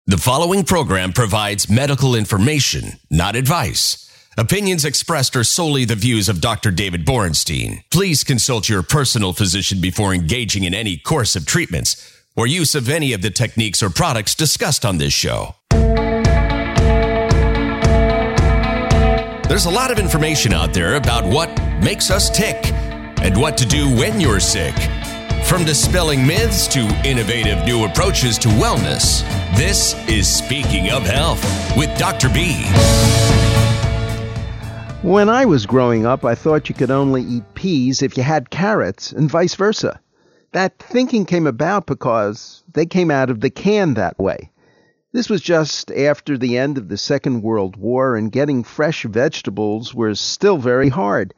The following program provides medical information, not advice. Opinions expressed are solely the views of Dr. David Borenstein. Please consult your personal physician before engaging in any course of treatments or use of any of the techniques or products discussed on this show. There's a lot of information out there about what makes us tick and what to do when you're sick. From dispelling myths to innovative new approaches to wellness, this is Speaking of Health with Dr. B. When I was growing up, I thought you could only eat peas if you had carrots, and vice versa. That thinking came about because they came out of the can that way. This was just after the end of the Second World War, and getting fresh vegetables was still very hard.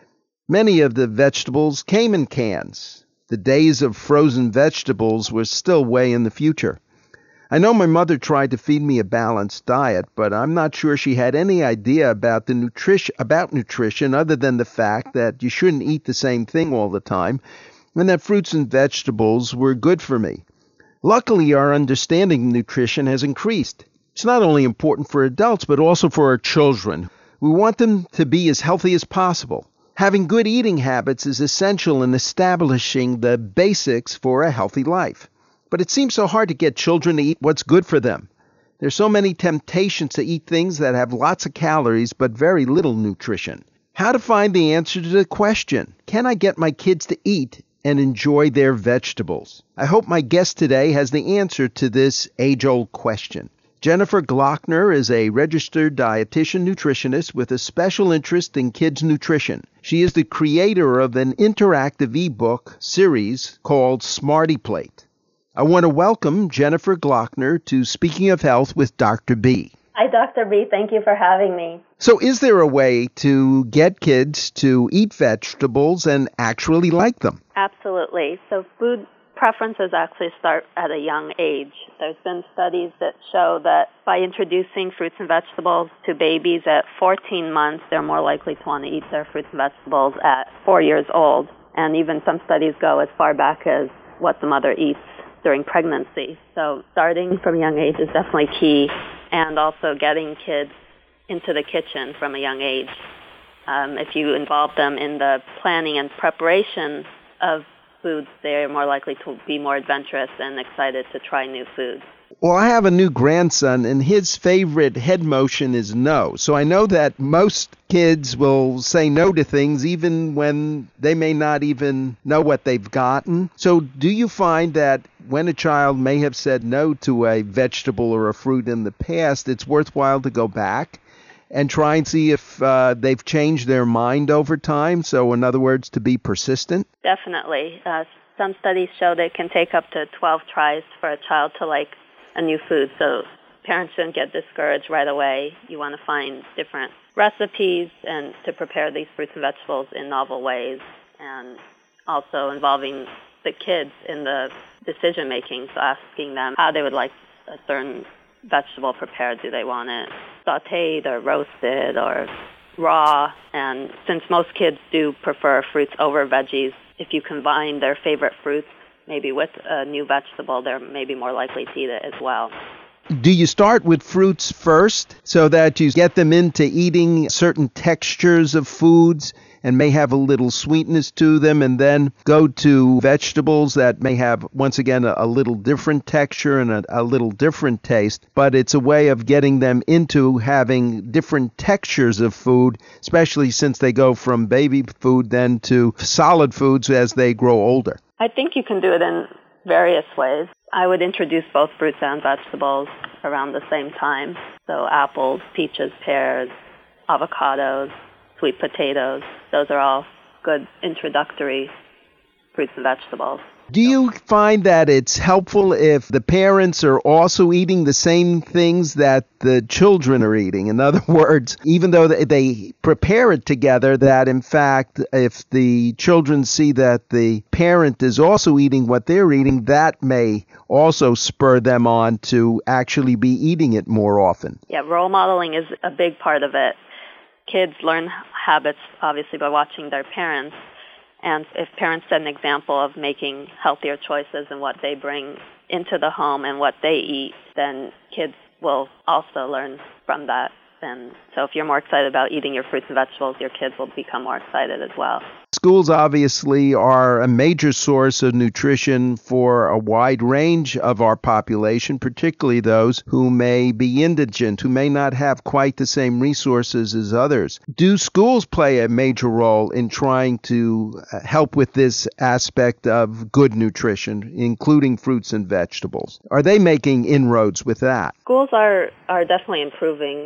Many of the vegetables came in cans. The days of frozen vegetables were still way in the future. I know my mother tried to feed me a balanced diet, but I'm not sure she had any idea about nutrition other than the fact that you shouldn't eat the same thing all the time, and that fruits and vegetables were good for me. Luckily, our understanding of nutrition has increased. It's not only important for adults, but also for our children. We want them to be as healthy as possible. Having good eating habits is essential in establishing the basics for a healthy life. But it seems so hard to get children to eat what's good for them. There's so many temptations to eat things that have lots of calories but very little nutrition. How to find the answer to the question, can I get my kids to eat and enjoy their vegetables? I hope my guest today has the answer to this age-old question. Jennifer Glockner is a registered dietitian nutritionist with a special interest in kids' nutrition. She is the creator of an interactive ebook series called Smarty Plate. I want to welcome Jennifer Glockner to Speaking of Health with Dr. B. Hi, Dr. B. Thank you for having me. So is there a way to get kids to eat vegetables and actually like them? Absolutely. So food preferences actually start at a young age. There's been studies that show that by introducing fruits and vegetables to babies at 14 months, they're more likely to want to eat their fruits and vegetables at 4 years old. And even some studies go as far back as what the mother eats during pregnancy. So starting from a young age is definitely key, and also getting kids into the kitchen from a young age. If you involve them in the planning and preparation of foods, they're more likely to be more adventurous and excited to try new foods. Well, I have a new grandson, and his favorite head motion is no. So I know that most kids will say no to things even when they may not even know what they've gotten. So do you find that when a child may have said no to a vegetable or a fruit in the past, it's worthwhile to go back and try and see if they've changed their mind over time? So in other words, to be persistent? Definitely. Some studies show that it can take up to 12 tries for a child to like a new food. So parents shouldn't get discouraged right away. You want to find different recipes and to prepare these fruits and vegetables in novel ways, and also involving the kids in the decision making. So asking them how they would like a certain vegetable prepared. Do they want it sautéed or roasted or raw? And since most kids do prefer fruits over veggies, if you combine their favorite fruits maybe with a new vegetable, they're maybe more likely to eat it as well. Do you start with fruits first so that you get them into eating certain textures of foods and may have a little sweetness to them, and then go to vegetables that may have, once again, a little different texture and a little different taste, but it's a way of getting them into having different textures of food, especially since they go from baby food then to solid foods as they grow older? I think you can do it in various ways. I would introduce both fruits and vegetables around the same time. So apples, peaches, pears, avocados, sweet potatoes. Those are all good introductory fruits and vegetables. Do you find that it's helpful if the parents are also eating the same things that the children are eating? In other words, even though they prepare it together, that in fact, if the children see that the parent is also eating what they're eating, that may also spur them on to actually be eating it more often. Yeah, role modeling is a big part of it. Kids learn habits, obviously, by watching their parents. And if parents set an example of making healthier choices and what they bring into the home and what they eat, then kids will also learn from that. And so if you're more excited about eating your fruits and vegetables, your kids will become more excited as well. Schools obviously are a major source of nutrition for a wide range of our population, particularly those who may be indigent, who may not have quite the same resources as others. Do schools play a major role in trying to help with this aspect of good nutrition, including fruits and vegetables? Are they making inroads with that? Schools are definitely improving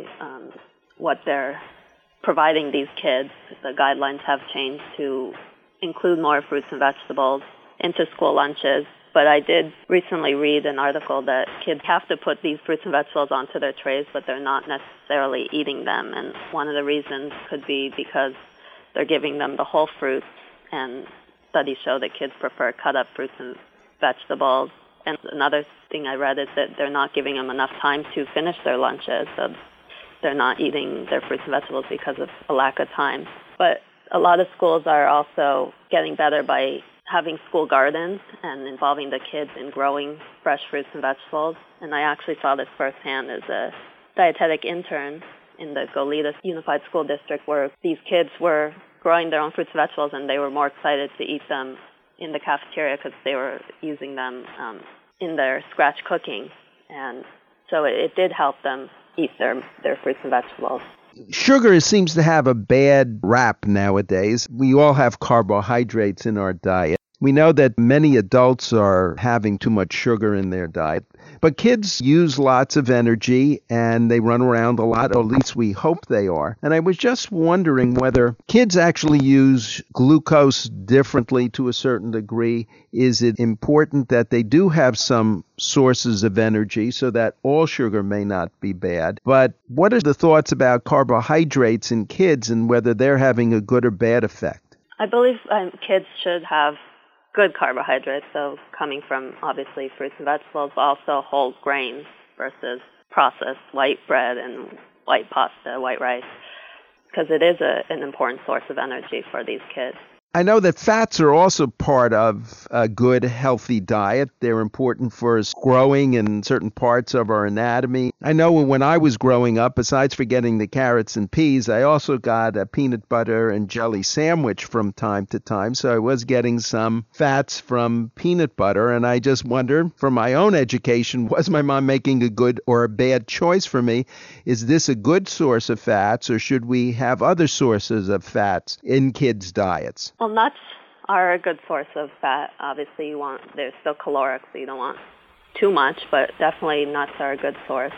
what they're providing these kids. The guidelines have changed to include more fruits and vegetables into school lunches. But I did recently read an article that kids have to put these fruits and vegetables onto their trays, but they're not necessarily eating them. And one of the reasons could be because they're giving them the whole fruits, and studies show that kids prefer cut-up fruits and vegetables. And another thing I read is that they're not giving them enough time to finish their lunches. So they're not eating their fruits and vegetables because of a lack of time. But a lot of schools are also getting better by having school gardens and involving the kids in growing fresh fruits and vegetables. And I actually saw this firsthand as a dietetic intern in the Goleta Unified School District, where these kids were growing their own fruits and vegetables, and they were more excited to eat them in the cafeteria because they were using them in their scratch cooking. And so it did help them eat their fruits and vegetables. Sugar seems to have a bad rap nowadays. We all have carbohydrates in our diet. We know that many adults are having too much sugar in their diet, but kids use lots of energy and they run around a lot, or at least we hope they are. And I was just wondering whether kids actually use glucose differently to a certain degree. Is it important that they do have some sources of energy so that all sugar may not be bad? But what are the thoughts about carbohydrates in kids and whether they're having a good or bad effect? I believe kids should have good carbohydrates, so coming from obviously fruits and vegetables, but also whole grains versus processed white bread and white pasta, white rice, because it is an important source of energy for these kids. I know that fats are also part of a good, healthy diet. They're important for us growing in certain parts of our anatomy. I know when I was growing up, besides for getting the carrots and peas, I also got a peanut butter and jelly sandwich from time to time. So I was getting some fats from peanut butter. And I just wonder, for my own education, was my mom making a good or a bad choice for me? Is this a good source of fats, or should we have other sources of fats in kids' diets? Well, nuts are a good source of fat. Obviously, they're still caloric, so you don't want too much, but definitely nuts are a good source.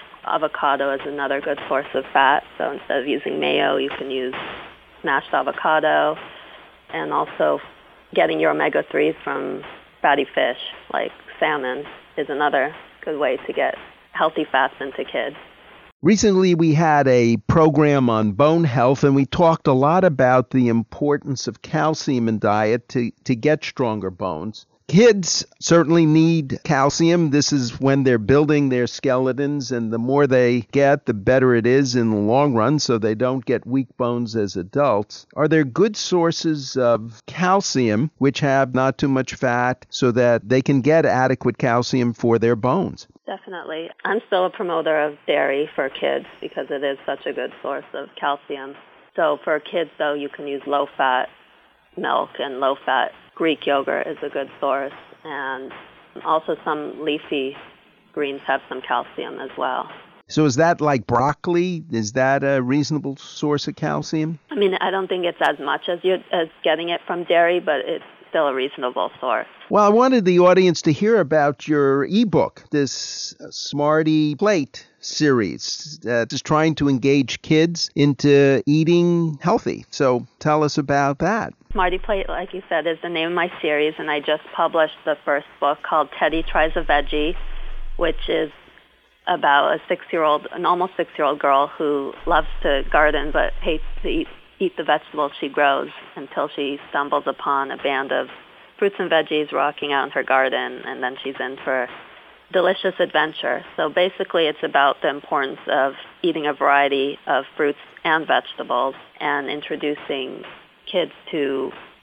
Avocado is another good source of fat, so instead of using mayo, you can use mashed avocado, and also getting your omega-3s from fatty fish, like salmon, is another good way to get healthy fats into kids. Recently, we had a program on bone health, and we talked a lot about the importance of calcium in diet to get stronger bones. Kids certainly need calcium. This is when they're building their skeletons, and the more they get, the better it is in the long run, so they don't get weak bones as adults. Are there good sources of calcium which have not too much fat so that they can get adequate calcium for their bones? Definitely. I'm still a promoter of dairy for kids because it is such a good source of calcium. So for kids, though, you can use low-fat milk, and low-fat Greek yogurt is a good source. And also some leafy greens have some calcium as well. So is that like broccoli? Is that a reasonable source of calcium? I mean, I don't think it's as much as getting it from dairy, but it's still a reasonable source. Well, I wanted the audience to hear about your ebook, this Smarty Plate series that is trying to engage kids into eating healthy. So tell us about that. Smarty Plate, like you said, is the name of my series, and I just published the first book called Teddy Tries a Veggie, which is about an almost 6-year-old girl who loves to garden but hates to eat the vegetables she grows until she stumbles upon a band of fruits and veggies rocking out in her garden, and then she's in for delicious adventure. So basically it's about the importance of eating a variety of fruits and vegetables and introducing kids to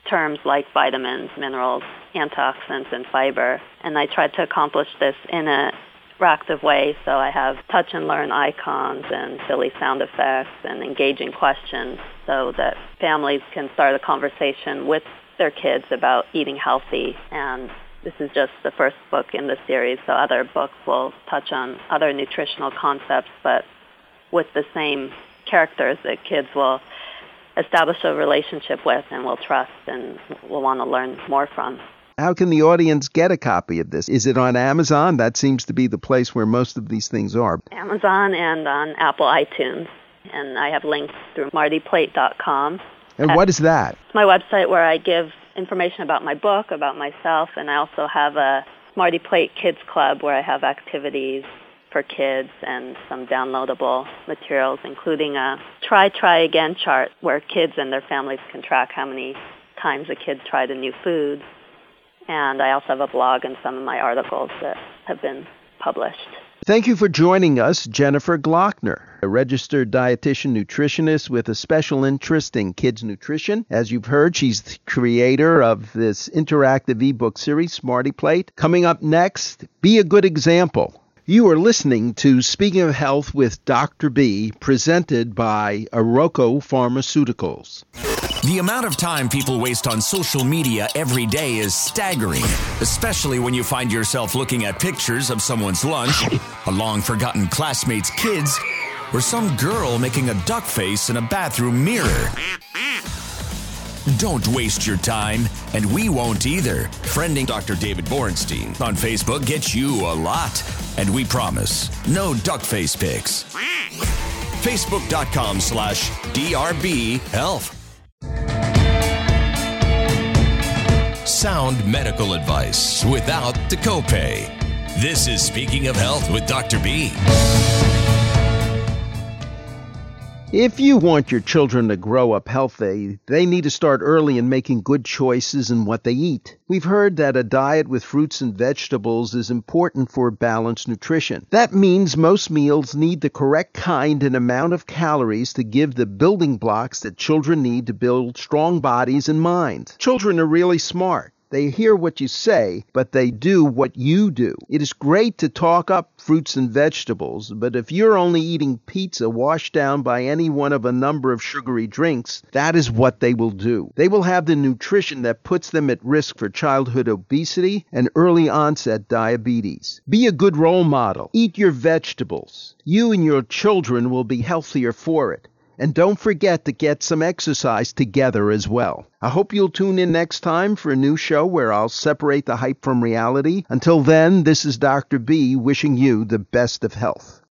terms like vitamins, minerals, antioxidants, and fiber. And I tried to accomplish this in a interactive way, so I have touch and learn icons and silly sound effects and engaging questions so that families can start a conversation with their kids about eating healthy. And this is just the first book in the series, so other books will touch on other nutritional concepts, but with the same characters that kids will establish a relationship with and will trust and will want to learn more from. How can the audience get a copy of this? Is it on Amazon? That seems to be the place where most of these things are. Amazon and on Apple iTunes. And I have links through smartyplate.com. And what is that? It's my website where I give information about my book, about myself, and I also have a Smarty Plate Kids Club where I have activities for kids and some downloadable materials, including a try again chart where kids and their families can track how many times a kid tried a new food. And I also have a blog and some of my articles that have been published. Thank you for joining us, Jennifer Glockner, a registered dietitian nutritionist with a special interest in kids' nutrition. As you've heard, she's the creator of this interactive ebook series, Smarty Plate. Coming up next, Be a Good Example. You are listening to Speaking of Health with Dr. B, presented by Aroko Pharmaceuticals. The amount of time people waste on social media every day is staggering, especially when you find yourself looking at pictures of someone's lunch, a long-forgotten classmate's kids, or some girl making a duck face in a bathroom mirror. Don't waste your time, and we won't either. Friending Dr. David Borenstein on Facebook gets you a lot, and we promise, no duck face pics. Facebook.com/DRB Health. Sound medical advice without the copay. This is Speaking of Health with Dr. B. If you want your children to grow up healthy, they need to start early in making good choices in what they eat. We've heard that a diet with fruits and vegetables is important for balanced nutrition. That means most meals need the correct kind and amount of calories to give the building blocks that children need to build strong bodies and minds. Children are really smart. They hear what you say, but they do what you do. It is great to talk up fruits and vegetables, but if you're only eating pizza washed down by any one of a number of sugary drinks, that is what they will do. They will have the nutrition that puts them at risk for childhood obesity and early onset diabetes. Be a good role model. Eat your vegetables. You and your children will be healthier for it. And don't forget to get some exercise together as well. I hope you'll tune in next time for a new show where I'll separate the hype from reality. Until then, this is Dr. B wishing you the best of health.